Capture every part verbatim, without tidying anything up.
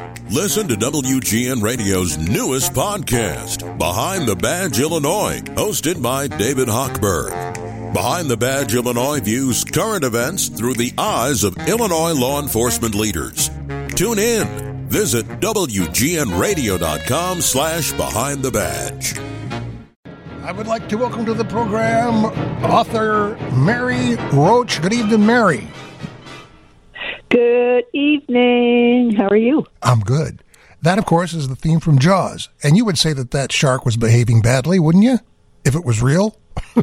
Listen to W G N Radio's newest podcast, Behind the Badge Illinois, hosted by David Hochberg. Behind the Badge Illinois views current events through the eyes of Illinois law enforcement leaders. Tune in. Visit W G N radio dot com slash behind the badge. I would like to welcome to the program author Mary Roach. Good evening, Mary. Good evening. How are you? I'm good. That, of course, is the theme from Jaws. And you would say that that shark was behaving badly, wouldn't you? If it was real?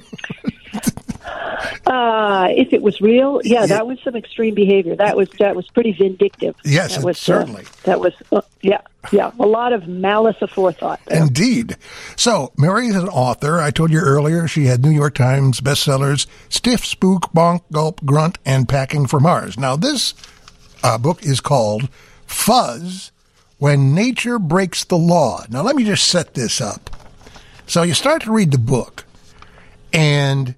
uh, if it was real, yeah, that was some extreme behavior. That was that was pretty vindictive. Yes, that was, certainly. Uh, that was, uh, yeah, yeah, a lot of malice aforethought there. Indeed. So, Mary is an author. I told you earlier she had New York Times bestsellers, Stiff, Spook, Bonk, Gulp, Grunt, and Packing for Mars. Now, this uh, book is called Fuzz, When Nature Breaks the Law. Now, let me just set this up. So, you start to read the book, and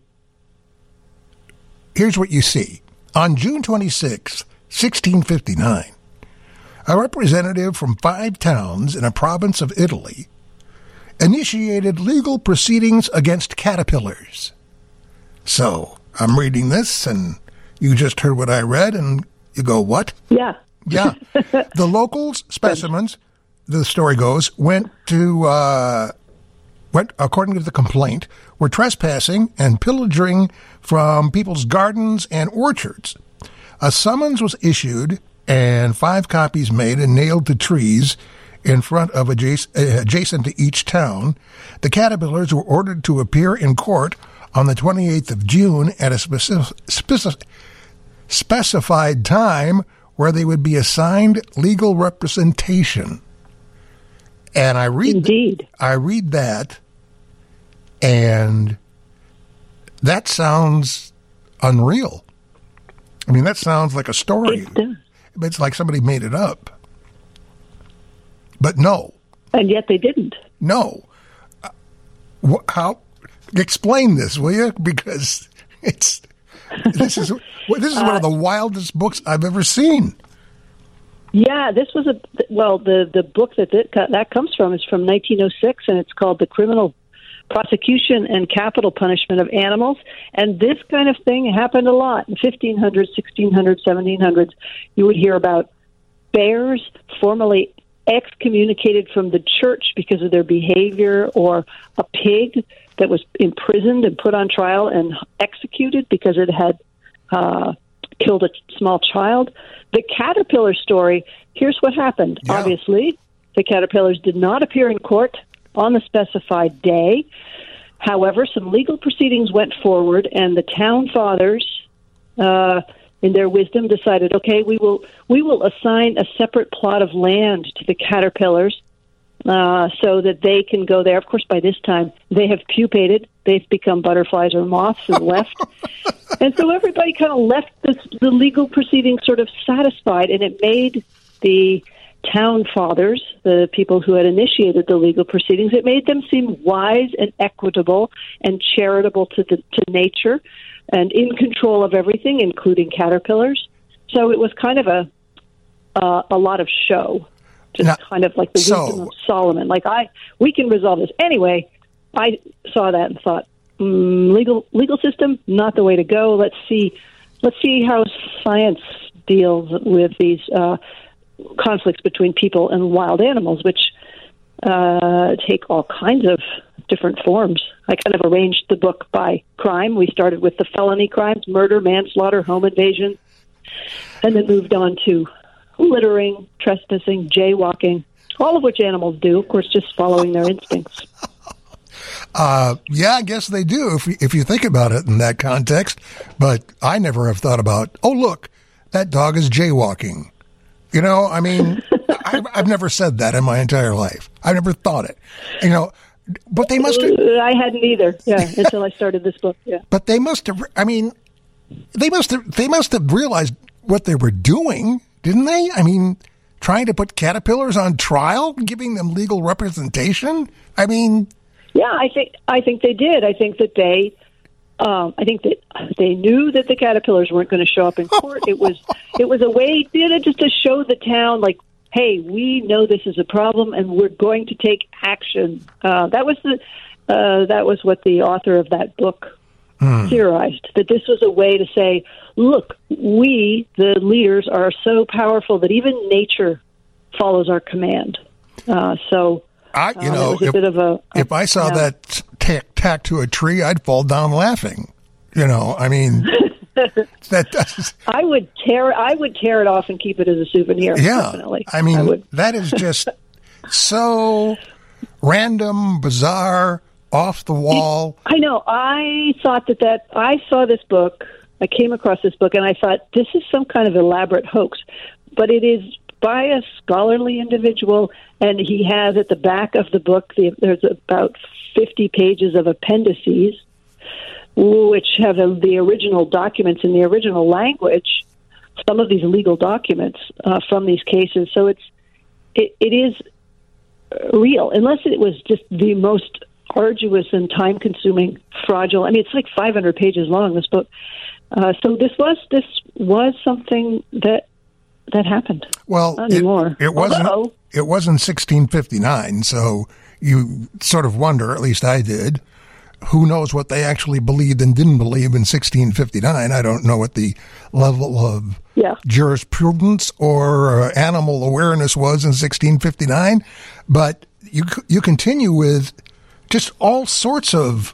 here's what you see. On June twenty-sixth, sixteen fifty-nine, a representative from five towns in a province of Italy initiated legal proceedings against caterpillars. So, I'm reading this, and you just heard what I read, and you go, what? Yeah. Yeah. The local specimens, the story goes, went to, uh, went, according to the complaint, were trespassing and pillaging from people's gardens and orchards. A summons was issued and five copies made and nailed to trees in front of adjacent, uh, adjacent to each town. The caterpillars were ordered to appear in court on the twenty-eighth of June at a specific, specific, specified time where they would be assigned legal representation. And I read, Indeed. I read that, and that sounds unreal. I mean, that sounds like a story. It does. It's like somebody made it up. But no. And yet they didn't. No. Uh, wh- how? Explain this, will you? Because it's this is this is one of the wildest books I've ever seen. Yeah, this was a well. The the book that it, that comes from is from nineteen oh six, and it's called The Criminal Prosecution and Capital Punishment of Animals. And this kind of thing happened a lot in fifteen hundreds, sixteen hundreds, seventeen hundreds. You would hear about bears formerly excommunicated from the church because of their behavior, or a pig that was imprisoned and put on trial and executed because it had uh, killed a small child. The caterpillar story, here's what happened. Yeah. Obviously, the caterpillars did not appear in court on the specified day. However, some legal proceedings went forward, and the town fathers, uh, in their wisdom, decided, okay, we will we will assign a separate plot of land to the caterpillars uh, so that they can go there. Of course, by this time, they have pupated. They've become butterflies or moths and left. And so everybody kind of left this, the legal proceedings sort of satisfied, and it made the town fathers, the people who had initiated the legal proceedings, it made them seem wise and equitable and charitable to the, to nature and in control of everything, including caterpillars. So it was kind of a uh, a lot of show, just now, kind of like the so, wisdom of Solomon. Like, I, we can resolve this. Anyway, I saw that and thought, mm, legal legal system, not the way to go. Let's see, let's see how science deals with these uh, conflicts between people and wild animals, which uh, take all kinds of different forms. I kind of arranged the book by crime. We started with the felony crimes, murder, manslaughter, home invasion, and then moved on to littering, trespassing, jaywalking, all of which animals do, of course, just following their instincts. Uh, yeah, I guess they do if you, if you think about it in that context. But I never have thought about, oh, look, that dog is jaywalking. You know, I mean, I, I've never said that in my entire life. I never thought it. You know, but they must have. I hadn't either, yeah, until I started this book, yeah. But they must have, I mean, they must have, they must have realized what they were doing, didn't they? I mean, trying to put caterpillars on trial, giving them legal representation? I mean... Yeah, I think I think they did. I think that they, um, I think that they knew that the caterpillars weren't going to show up in court. It was it was a way, you know, just to show the town, like, hey, we know this is a problem, and we're going to take action. Uh, that was the uh, that was what the author of that book mm. theorized, that this was a way to say, look, we, the leaders, are so powerful that even nature follows our command. Uh, so, I, you uh, know, it was a if, bit of a, a, if I saw yeah. that tack, tack to a tree, I'd fall down laughing. You know, I mean, that does. I would tear. I would tear it off and keep it as a souvenir. Yeah, definitely. I mean, I that is just so random, bizarre, off the wall. I know. I thought that that I saw this book. I came across this book, and I thought this is some kind of elaborate hoax, but it is by a scholarly individual, and he has at the back of the book. The, there's about fifty pages of appendices, which have a, the original documents in the original language, some of these legal documents uh, from these cases. So it's it, it is real, unless it was just the most arduous and time-consuming, fraudulent. I mean, it's like five hundred pages long, this book. Uh, so this was this was something that that happened. Well, Not anymore. It, it wasn't. Although, it wasn't sixteen fifty-nine. So you sort of wonder, at least I did. Who knows what they actually believed and didn't believe in sixteen fifty-nine? I don't know what the level of yeah. jurisprudence or uh, animal awareness was in sixteen fifty-nine, but you you continue with just all sorts of,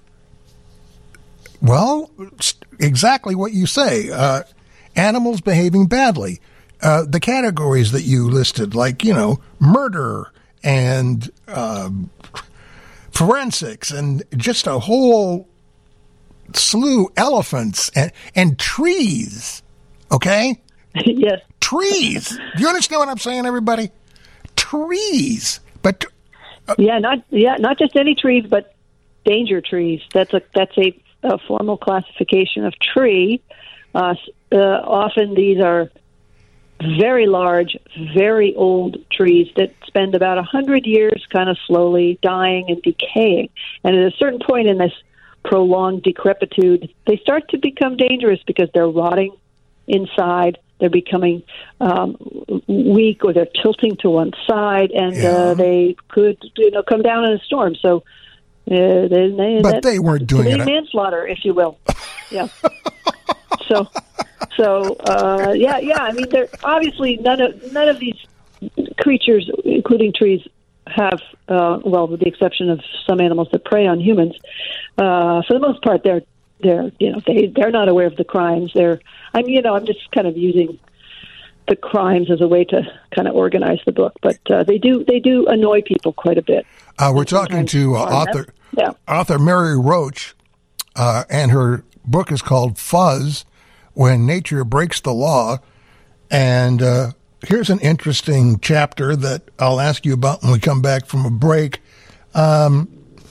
well, exactly what you say. Uh, animals behaving badly. Uh, the categories that you listed, like, you know, murder and uh, forensics and just a whole slew, elephants and, and trees, okay? Yes. Trees. Do you understand what I'm saying, everybody? Trees. But uh, yeah, not yeah, not just any trees, but danger trees. That's a that's a, a formal classification of tree. Uh, uh, often these are very large, very old trees that spend about a hundred years kind of slowly dying and decaying. And at a certain point in this prolonged decrepitude, they start to become dangerous because they're rotting inside. They're becoming um, weak, or they're tilting to one side, and yeah. uh, they could, you know, come down in a storm. So, uh, they, they, but that, they weren't doing it. Manslaughter, if you will. Yeah. so, so uh, yeah, yeah. I mean, they're obviously none of none of these creatures, including trees, have uh, well, with the exception of some animals that prey on humans. Uh, for the most part, they're they're you know they they're not aware of the crimes. They're I'm you know I'm just kind of using the crimes as a way to kind of organize the book, but uh, they do they do annoy people quite a bit. Uh, we're talking to uh, author yeah. author Mary Roach, uh, and her book is called Fuzz: When Nature Breaks the Law. And uh, here's an interesting chapter that I'll ask you about when we come back from a break. Um,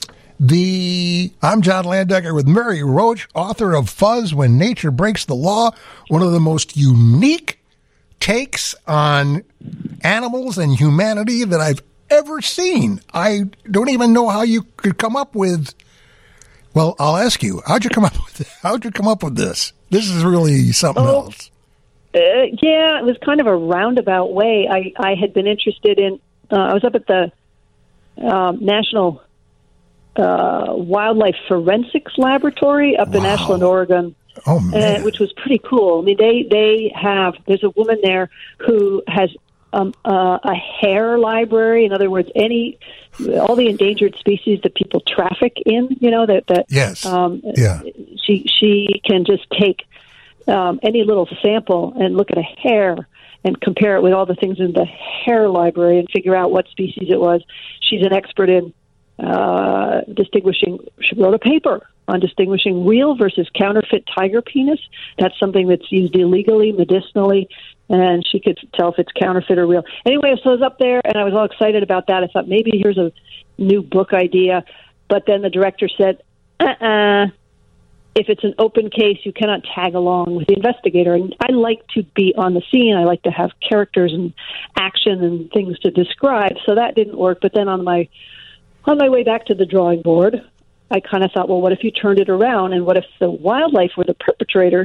the I'm John Landecker with Mary Roach, author of Fuzz: When Nature Breaks the Law, one of the most unique takes on animals and humanity that I've ever seen. I don't even know how you could come up with. Well, I'll ask you. How'd you come up with? How'd you come up with this? This is really something oh, else. Uh, yeah, it was kind of a roundabout way. I, I had been interested in. Uh, I was up at the um, National uh, Wildlife Forensics Laboratory up wow. in Ashland, Oregon. Oh man, uh, which was pretty cool. I mean, they they have. There's a woman there who has um, uh, a hare library. In other words, any all the endangered species that people traffic in. You know that that yes, um, yeah. She she can just take um, any little sample and look at a hare and compare it with all the things in the hare library and figure out what species it was. She's an expert in uh, distinguishing. She wrote a paper on distinguishing real versus counterfeit tiger penis. That's something that's used illegally, medicinally, and she could tell if it's counterfeit or real. Anyway, so I was up there, and I was all excited about that. I thought, maybe here's a new book idea. But then the director said, uh-uh, if it's an open case, you cannot tag along with the investigator. And I like to be on the scene. I like to have characters and action and things to describe. So that didn't work. But then on my on my way back to the drawing board, I kind of thought, well, what if you turned it around, and what if the wildlife were the perpetrators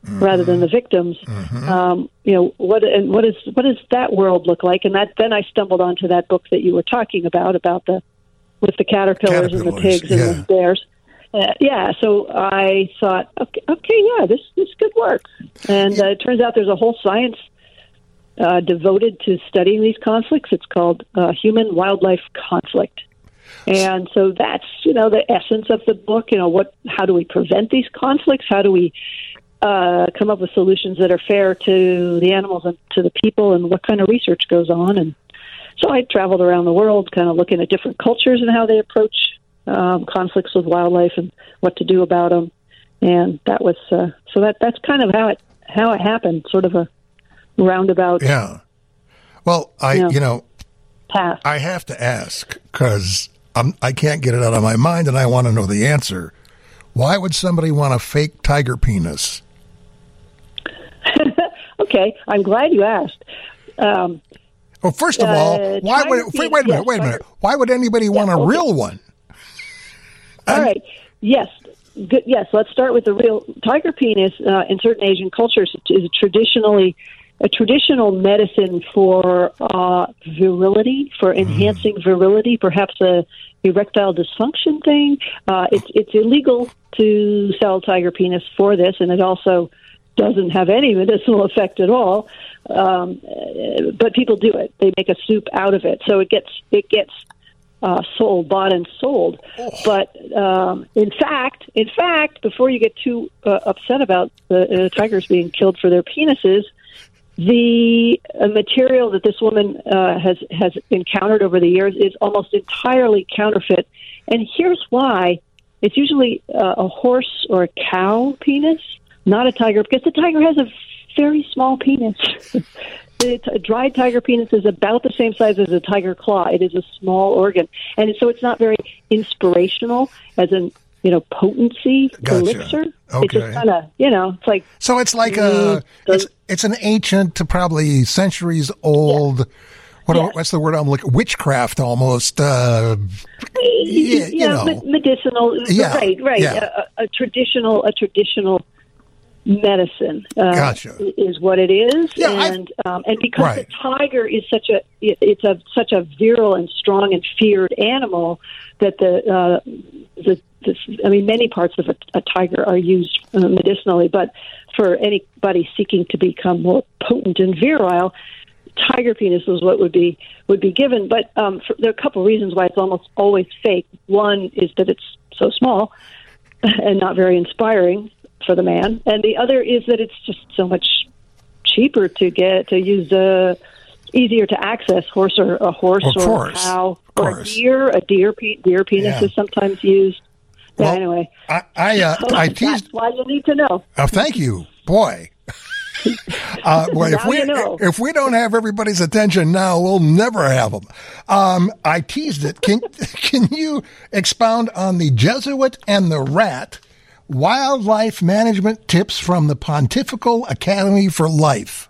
mm-hmm. rather than the victims. Mm-hmm. Um, you know, what and what is what does that world look like? And that then I stumbled onto that book that you were talking about about the with the caterpillars, caterpillars and the pigs yeah. and the bears. Uh, yeah, so I thought, okay, okay, yeah, this this could work. And uh, it turns out there's a whole science uh, devoted to studying these conflicts. It's called uh, human-wildlife conflict. And so that's, you know, the essence of the book. You know, what? How do we prevent these conflicts? How do we uh, come up with solutions that are fair to the animals and to the people? And what kind of research goes on? And so I traveled around the world, kind of looking at different cultures and how they approach Um, conflicts with wildlife and what to do about them, and that was uh, so that that's kind of how it how it happened, sort of a roundabout. Yeah. Well, I you know, you know path. I have to ask because I can't get it out of my mind, and I want to know the answer. Why would somebody want a fake tiger penis? Okay, I'm glad you asked. Um, well, first of uh, all, why would wait, wait a minute? Yes, wait a minute. Why would anybody yeah, want a okay. real one? All um, right. Yes. Good. Yes. Let's start with the real tiger penis. Uh, in certain Asian cultures, is traditionally a traditional medicine for uh, virility, for enhancing mm. virility, perhaps a erectile dysfunction thing. Uh, it's it's illegal to sell tiger penis for this, and it also doesn't have any medicinal effect at all. Um, but people do it. They make a soup out of it, so it gets it gets. Uh, sold, bought and sold. Oh. But um, in fact, in fact, before you get too uh, upset about the uh, tigers being killed for their penises, the uh, material that this woman uh, has has encountered over the years is almost entirely counterfeit. And here's why: it's usually uh, a horse or a cow penis, not a tiger, because the tiger has a very small penis. It's, a dried tiger penis is about the same size as a tiger claw. It is a small organ, and so it's not very inspirational as in you know potency gotcha. elixir. Okay. It's just kind of you know it's like so it's like a it's, it's an ancient, probably centuries old. Yeah. What yes. what's the word I'm looking? Witchcraft almost. Uh, yeah, you yeah, know. medicinal. Yeah. Right, right. Yeah. A, a traditional, a traditional. medicine uh, gotcha. is what it is, yeah, and um, and because right. the tiger is such a it, it's a such a virile and strong and feared animal that the uh, the, the I mean many parts of a, a tiger are used uh, medicinally, but for anybody seeking to become more potent and virile, tiger penis is what would be would be given. But um, for, there are a couple of reasons why it's almost always fake. One is that it's so small and not very inspiring for the man, and the other is that it's just so much cheaper to get to use a easier to access horse or a horse of or course. a cow or a deer. A deer pe- deer penis yeah. is sometimes used. Well, yeah, anyway, I I, uh, I teased. That's why you need to know. Oh, thank you, boy. Uh, boy, if we you know. if we don't have everybody's attention now, we'll never have them. Um, I teased it. Can can you expound on the Jesuit and the rat? Wildlife management tips from the Pontifical Academy for Life.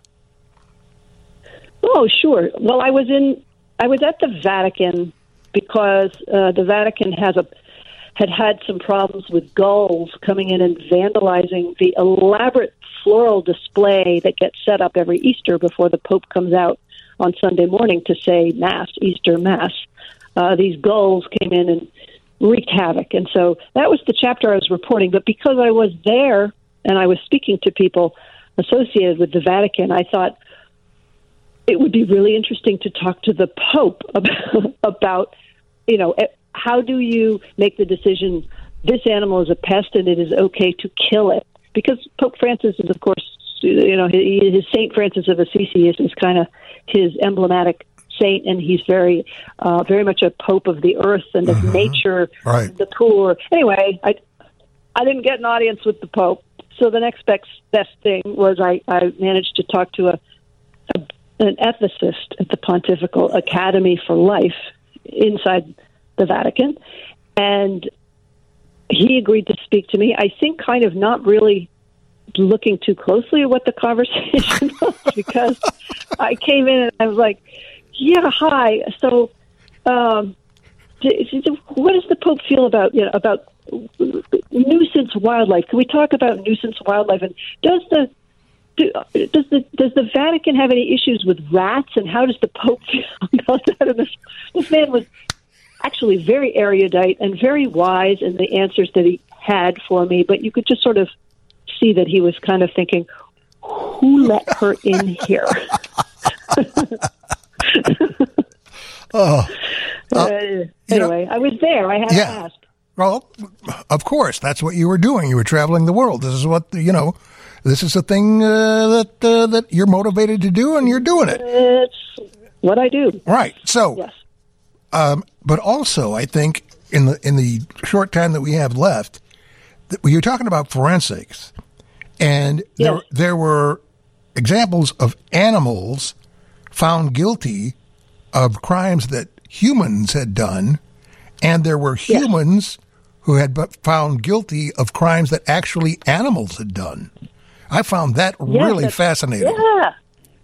Oh, sure. Well, I was in, I was at the Vatican because uh, the Vatican has a had had some problems with gulls coming in and vandalizing the elaborate floral display that gets set up every Easter before the Pope comes out on Sunday morning to say Mass, Easter Mass. Uh, these gulls came in and wreaked havoc. And so that was the chapter I was reporting. But because I was there and I was speaking to people associated with the Vatican, I thought it would be really interesting to talk to the Pope about, about you know, how do you make the decision this animal is a pest and it is okay to kill it? Because Pope Francis is, of course, you know, his Saint Francis of Assisi is, is kind of his emblematic saint, and he's very, uh, very much a pope of the earth and of mm-hmm. nature, right. the poor. Anyway, I, I didn't get an audience with the Pope, so the next best, best thing was I, I managed to talk to a, a an ethicist at the Pontifical Academy for Life inside the Vatican, and he agreed to speak to me. I think kind of not really looking too closely at what the conversation was, because I came in and I was like, yeah, hi. So, um, what does the Pope feel about, you know, about nuisance wildlife. Can we talk about nuisance wildlife? And does the do, does the does the Vatican have any issues with rats? And how does the Pope feel about that? And this, this man was actually very erudite and very wise in the answers that he had for me. But you could just sort of see that he was kind of thinking, "Who let her in here?" oh, uh, uh, anyway, know, I was there. I had yeah. to ask. Well, of course, that's what you were doing. You were traveling the world. This is what, you know, this is the thing uh, that uh, that you're motivated to do, and you're doing it. It's what I do. Right. So, yes. Um, but also, I think in the in the short time that we have left, that you're talking about forensics, and yes. there there were examples of animals found guilty of crimes that humans had done, and there were humans yes. who had found guilty of crimes that actually animals had done. I found that yes, really fascinating. Yeah,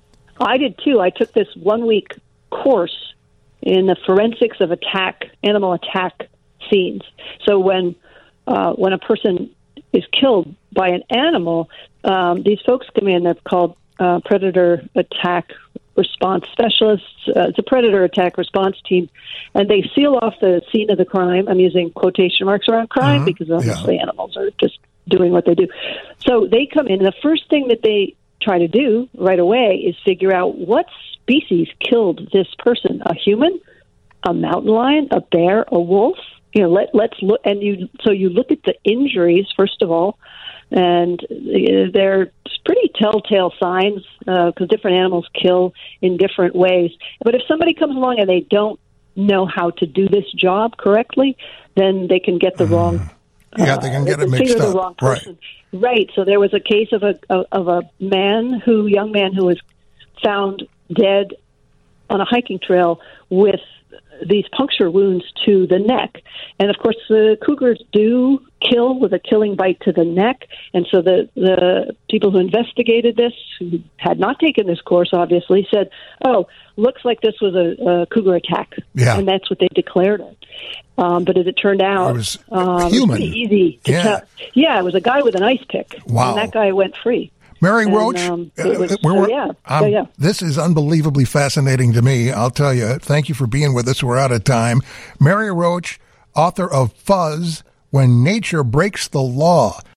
I did too. I took this one-week course in the forensics of attack, animal attack scenes. So when uh, when a person is killed by an animal, um, these folks come in. They're called uh, predator attack response specialists. Uh, it's a predator attack response team, and they seal off the scene of the crime. I'm using quotation marks around crime mm-hmm. because obviously yeah. animals are just doing what they do. So they come in, and the first thing that they try to do right away is figure out what species killed this person: a human, a mountain lion, a bear, a wolf. You know, let let's look, and you. So you look at the injuries first of all, and they're pretty telltale signs because uh, different animals kill in different ways. But if somebody comes along and they don't know how to do this job correctly, then they can get the mm. wrong. Yeah, they can get uh, it mixed the up. Wrong person. Right. Right. So there was a case of a of a man who, young man who was found dead on a hiking trail with these puncture wounds to the neck. And of course, the cougars do kill with a killing bite to the neck. And so the, the people who investigated this, who had not taken this course, obviously, said, oh, looks like this was a, a cougar attack. Yeah. And that's what they declared it. Um, but as it turned out, it was um, human. It was pretty easy to yeah. tell. Yeah, it was a guy with an ice pick. Wow. And that guy went free. Mary And, Roach, um, uh, was, we're, so, yeah. um, so, yeah. this is unbelievably fascinating to me. I'll tell you. Thank you for being with us. We're out of time. Mary Roach, author of Fuzz, When Nature Breaks the Law.